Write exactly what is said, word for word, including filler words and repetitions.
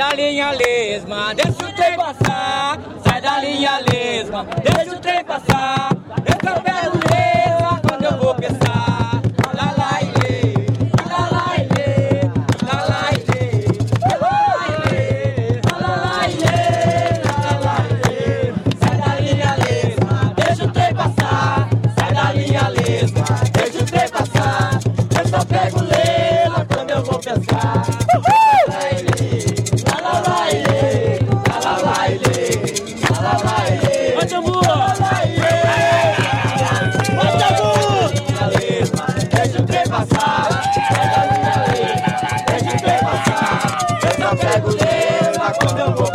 da linha lesma, deixa o trem passar. Sai da linha lesma, deixa o trem passar. Eu só pego lesma quando eu vou pensar. Lá, lá, ilê, lá, lá, ilê, lá, lá, ilê, lá, lá, ilê, lá, lá, ilê, lá, lá, ilê. Sai da linha lesma, deixa o trem passar. Sai da linha lesma, deixa o trem passar. Eu só pego lesma quando eu vou pensar. Deixa o trem passar, deixa o trem passar. Eu só pego lesma quando eu vou